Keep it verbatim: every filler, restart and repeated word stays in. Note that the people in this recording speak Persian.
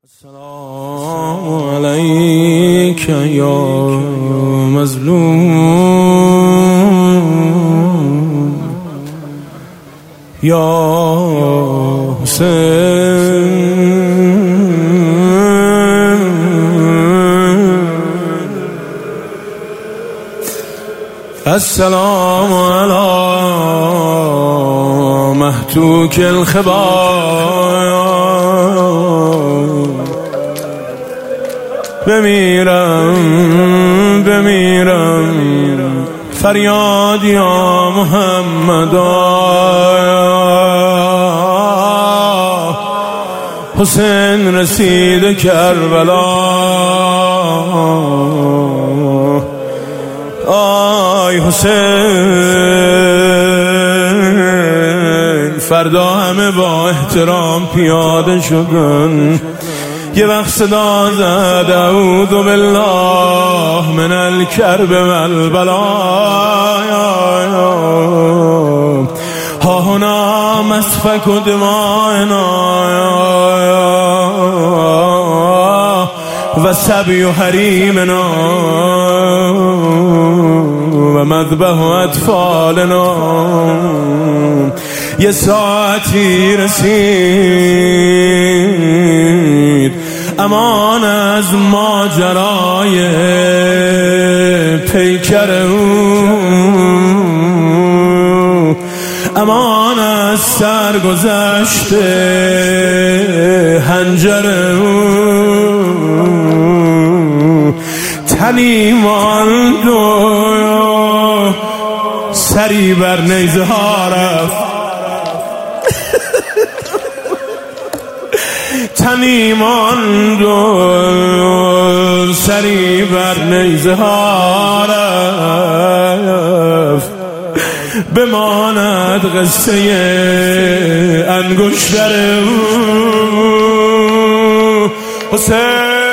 السلام عليك يا مظلوم يا حسين. السلام على مهتوك الخبايا، بمیرم بمیرم فریاد یا محمد. حسین رسید کربلا، آی حسین. فردا همه با احترام پیاده شدن، یه وقت صدا زد اعوذ بالله من الکرب والبلا، ها هنا مسفک دمائنا و سبی حریمنا و مذبح اطفالنا. یه ساعتی رسید امان از ماجرای پیکر او، امان از سرگذشت هنجر او. تنی ماند و سری بر نیزه ها رفت، تنی ماند و سری بر نیزه ها رفت. بماند قصه انگشتر او. حسین